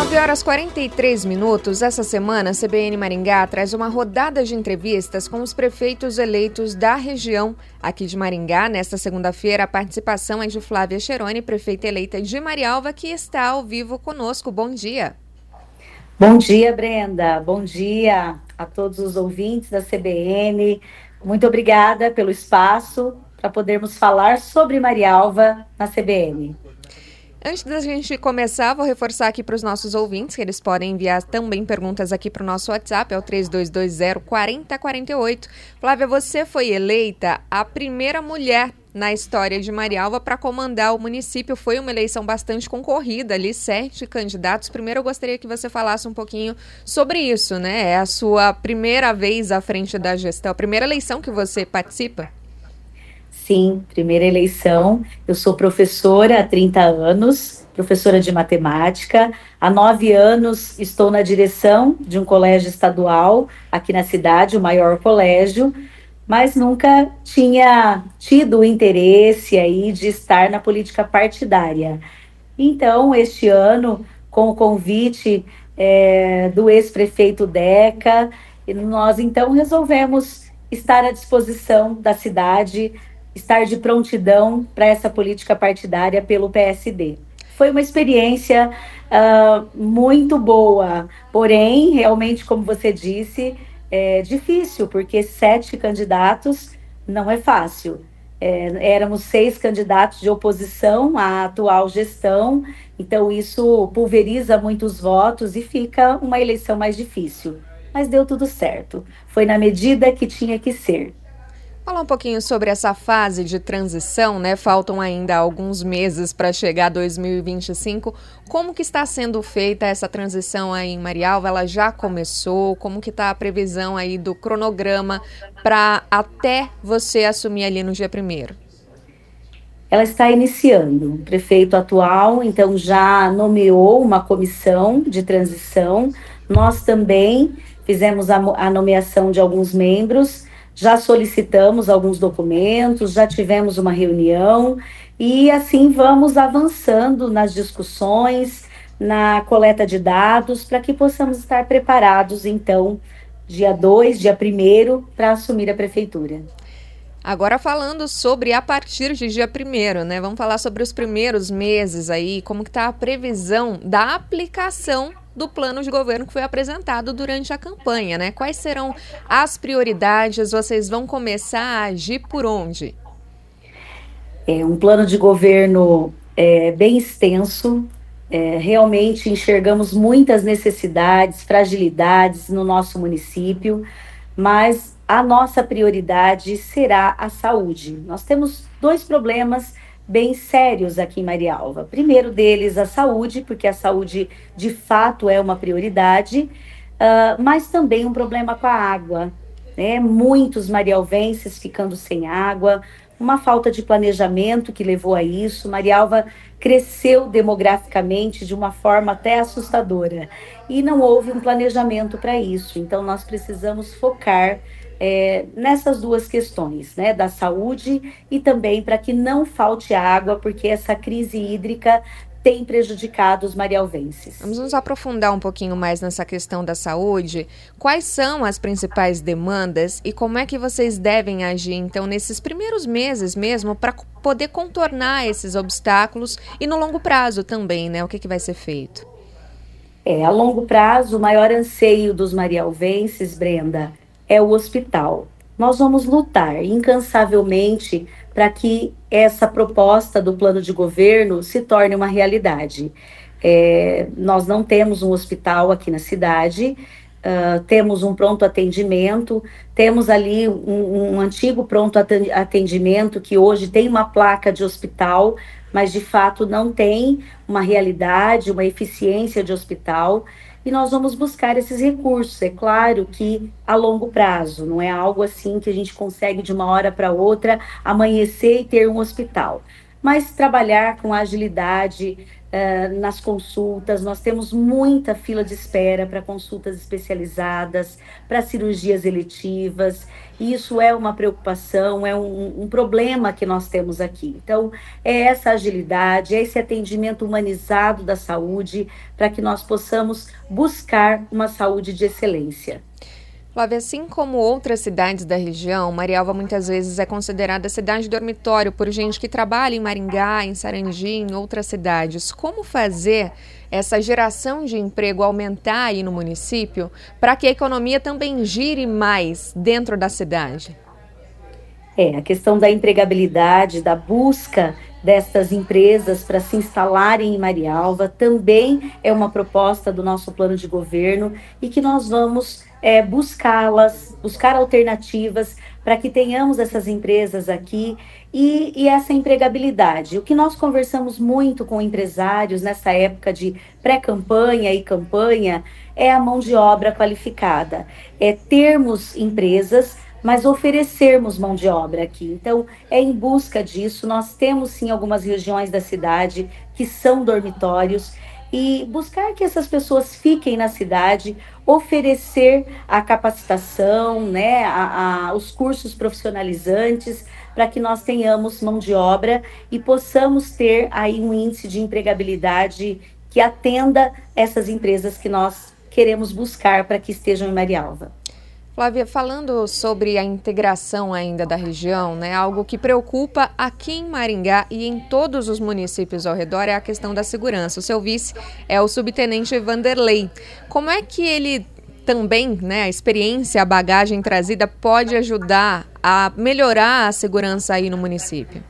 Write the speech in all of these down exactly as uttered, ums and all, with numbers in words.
nove horas e quarenta e três minutos, essa semana a C B N Maringá traz uma rodada de entrevistas com os prefeitos eleitos da região aqui de Maringá. Nesta segunda-feira, a participação é de Flávia Cheroni, prefeita eleita de Marialva, que está ao vivo conosco. Bom dia. Bom dia, Brenda. Bom dia a todos os ouvintes da C B N. Muito obrigada pelo espaço para podermos falar sobre Marialva na C B N. Antes da gente começar, vou reforçar aqui para os nossos ouvintes que eles podem enviar também perguntas aqui para o nosso WhatsApp, é o três dois dois zero, quatro zero quatro oito. Flávia, você foi eleita a primeira mulher na história de Marialva para comandar o município. Foi uma eleição bastante concorrida ali, sete candidatos. Primeiro eu gostaria que você falasse um pouquinho sobre isso, né? É a sua primeira vez à frente da gestão, a primeira eleição que você participa? Sim, primeira eleição. Eu sou professora há trinta anos, professora de matemática. Há nove anos estou na direção de um colégio estadual aqui na cidade, o maior colégio, mas nunca tinha tido o interesse aí de estar na política partidária. Então, este ano, com o convite é, do ex-prefeito Deca, nós então resolvemos estar à disposição da cidade, estar de prontidão para essa política partidária pelo P S D. Foi uma experiência uh, muito boa, porém, realmente, como você disse, é difícil, porque sete candidatos não é fácil. É, éramos seis candidatos de oposição à atual gestão, então isso pulveriza muitos votos e fica uma eleição mais difícil. Mas deu tudo certo, foi na medida que tinha que ser. Falar um pouquinho sobre essa fase de transição, né? Faltam ainda alguns meses para chegar a dois mil e vinte e cinco. Como que está sendo feita essa transição aí em Marialva? Ela já começou? Como que está a previsão aí do cronograma para até você assumir ali no dia primeiro? Ela está iniciando. O prefeito atual, então, já nomeou uma comissão de transição. Nós também fizemos a, a nomeação de alguns membros. Já solicitamos alguns documentos, já tivemos uma reunião e assim vamos avançando nas discussões, na coleta de dados, para que possamos estar preparados, então, dia dois, dia primeiro, para assumir a prefeitura. Agora falando sobre a partir de dia primeiro, né? Vamos falar sobre os primeiros meses aí, como que está a previsão da aplicação do plano de governo que foi apresentado durante a campanha, né? Quais serão as prioridades? Vocês vão começar a agir por onde? É um plano de governo é, bem extenso. É, realmente enxergamos muitas necessidades, fragilidades no nosso município, mas a nossa prioridade será a saúde. Nós temos dois problemas bem sérios aqui em Marialva. Primeiro deles, a saúde, porque a saúde de fato é uma prioridade, uh, mas também um problema com a água, né? Muitos marialvenses ficando sem água, uma falta de planejamento que levou a isso. Marialva cresceu demograficamente de uma forma até assustadora e não houve um planejamento para isso. Então nós precisamos focar É, nessas duas questões, né, da saúde e também para que não falte água, porque essa crise hídrica tem prejudicado os marialvenses. Vamos nos aprofundar um pouquinho mais nessa questão da saúde. Quais são as principais demandas e como é que vocês devem agir, então, nesses primeiros meses mesmo, para poder contornar esses obstáculos e no longo prazo também, né? O que, que vai ser feito? É, a longo prazo, o maior anseio dos marialvenses, Brenda, é o hospital. Nós vamos lutar incansavelmente para que essa proposta do plano de governo se torne uma realidade. É, nós não temos um hospital aqui na cidade, uh, temos um pronto atendimento, temos ali um, um antigo pronto atendimento que hoje tem uma placa de hospital, mas de fato não tem uma realidade, uma eficiência de hospital. E nós vamos buscar esses recursos. É claro que a longo prazo, não é algo assim que a gente consegue de uma hora para outra amanhecer e ter um hospital. Mas trabalhar com agilidade, uh, nas consultas, nós temos muita fila de espera para consultas especializadas, para cirurgias eletivas, e isso é uma preocupação, é um, um problema que nós temos aqui. Então, é essa agilidade, é esse atendimento humanizado da saúde, para que nós possamos buscar uma saúde de excelência. Flávia, assim como outras cidades da região, Marialva muitas vezes é considerada cidade dormitório por gente que trabalha em Maringá, em Sarandi, em outras cidades. Como fazer essa geração de emprego aumentar aí no município para que a economia também gire mais dentro da cidade? É, a questão da empregabilidade, da busca destas empresas para se instalarem em Marialva também é uma proposta do nosso plano de governo e que nós vamos é, buscá-las, buscar alternativas para que tenhamos essas empresas aqui e, e essa empregabilidade. O que nós conversamos muito com empresários nessa época de pré-campanha e campanha é a mão de obra qualificada, é termos empresas, mas oferecermos mão de obra aqui. Então, é em busca disso. Nós temos, sim, algumas regiões da cidade que são dormitórios e buscar que essas pessoas fiquem na cidade, oferecer a capacitação, né, a, a, os cursos profissionalizantes, para que nós tenhamos mão de obra e possamos ter aí um índice de empregabilidade que atenda essas empresas que nós queremos buscar para que estejam em Marialva. Flávia, falando sobre a integração ainda da região, né, algo que preocupa aqui em Maringá e em todos os municípios ao redor é a questão da segurança. O seu vice é o subtenente Vanderlei. Como é que ele também, né, a experiência, a bagagem trazida pode ajudar a melhorar a segurança aí no município?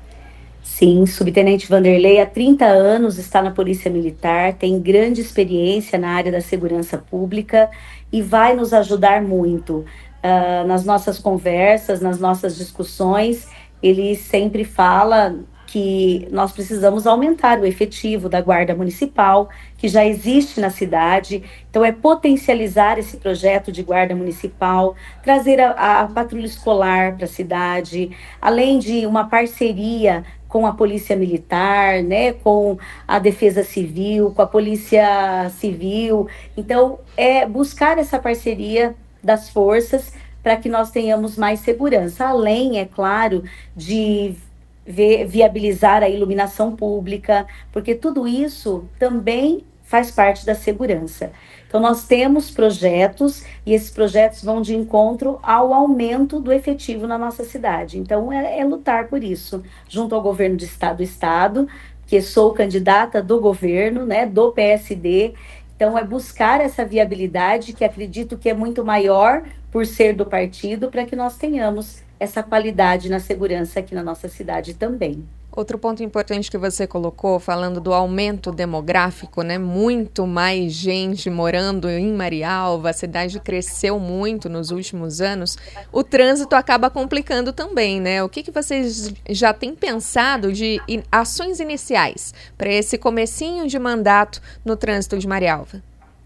Sim, subtenente Vanderlei há trinta anos está na Polícia Militar, tem grande experiência na área da segurança pública e vai nos ajudar muito uh, nas nossas conversas, nas nossas discussões. Ele sempre fala que nós precisamos aumentar o efetivo da Guarda Municipal, que já existe na cidade. Então, é potencializar esse projeto de Guarda Municipal, trazer a, a patrulha escolar para a cidade, além de uma parceria com a Polícia Militar, né, com a Defesa Civil, com a Polícia Civil. Então, é buscar essa parceria das forças para que nós tenhamos mais segurança. Além, é claro, de viabilizar a iluminação pública, porque tudo isso também faz parte da segurança. Então, nós temos projetos e esses projetos vão de encontro ao aumento do efetivo na nossa cidade. Então, é, é lutar por isso, junto ao governo de estado e estado, que sou candidata do governo, né, do P S D. Então, é buscar essa viabilidade, que acredito que é muito maior por ser do partido, para que nós tenhamos essa qualidade na segurança aqui na nossa cidade também. Outro ponto importante que você colocou, falando do aumento demográfico, né? Muito mais gente morando em Marialva, a cidade cresceu muito nos últimos anos, o trânsito acaba complicando também, né? O que, que vocês já têm pensado de ações iniciais para esse comecinho de mandato no trânsito de Marialva?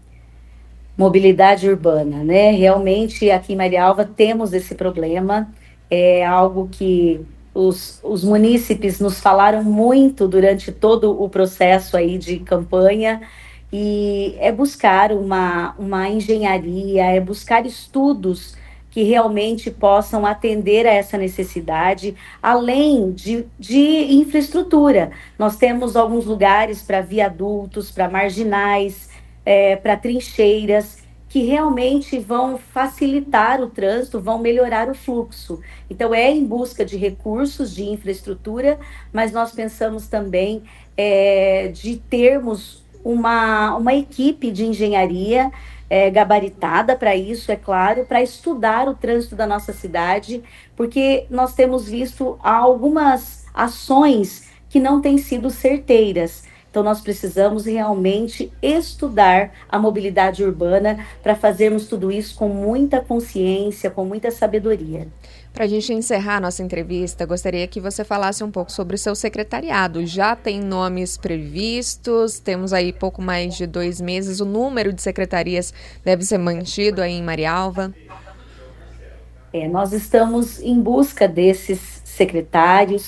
Mobilidade urbana, né? Realmente aqui em Marialva temos esse problema, é algo que Os, os munícipes nos falaram muito durante todo o processo aí de campanha, e é buscar uma, uma engenharia, é buscar estudos que realmente possam atender a essa necessidade, além de, de infraestrutura. Nós temos alguns lugares para viadutos, para marginais, é, para trincheiras, que realmente vão facilitar o trânsito, vão melhorar o fluxo. Então, é em busca de recursos, de infraestrutura, mas nós pensamos também é, de termos uma, uma equipe de engenharia é, gabaritada para isso, é claro, para estudar o trânsito da nossa cidade, porque nós temos visto algumas ações que não têm sido certeiras. Então, nós precisamos realmente estudar a mobilidade urbana para fazermos tudo isso com muita consciência, com muita sabedoria. Para a gente encerrar nossa entrevista, gostaria que você falasse um pouco sobre o seu secretariado. Já tem nomes previstos, temos aí pouco mais de dois meses, o número de secretarias deve ser mantido aí em Marialva? É, nós estamos em busca desses secretários.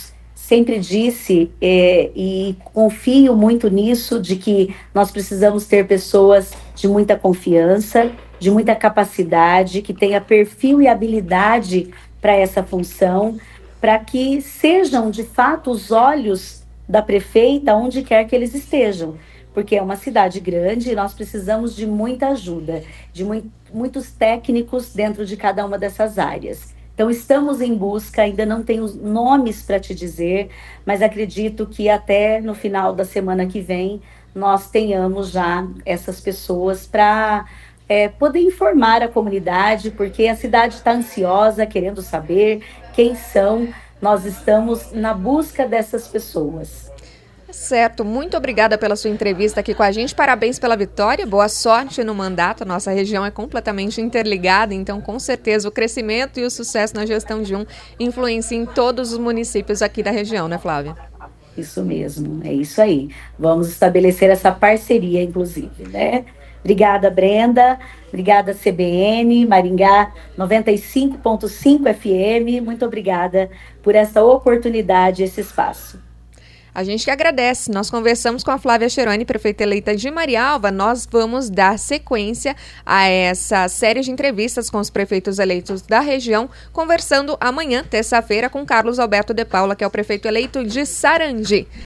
sempre disse, é, e confio muito nisso, de que nós precisamos ter pessoas de muita confiança, de muita capacidade, que tenha perfil e habilidade para essa função, para que sejam, de fato, os olhos da prefeita onde quer que eles estejam. Porque é uma cidade grande e nós precisamos de muita ajuda, de mu- muitos técnicos dentro de cada uma dessas áreas. Então, estamos em busca, ainda não tenho os nomes para te dizer, mas acredito que até no final da semana que vem nós tenhamos já essas pessoas para é, poder informar a comunidade, porque a cidade está ansiosa, querendo saber quem são. Nós estamos na busca dessas pessoas. Certo, muito obrigada pela sua entrevista aqui com a gente, parabéns pela vitória, boa sorte no mandato, nossa região é completamente interligada, então com certeza o crescimento e o sucesso na gestão de um influencia em todos os municípios aqui da região, né, Flávia? Isso mesmo, é isso aí. Vamos estabelecer essa parceria, inclusive, né? Obrigada, Brenda, obrigada, C B N, Maringá noventa e cinco ponto cinco F M, muito obrigada por essa oportunidade, esse espaço. A gente que agradece. Nós conversamos com a Flávia Cheroni, prefeita eleita de Marialva. Nós vamos dar sequência a essa série de entrevistas com os prefeitos eleitos da região, conversando amanhã, terça-feira, com Carlos Alberto de Paula, que é o prefeito eleito de Sarandi.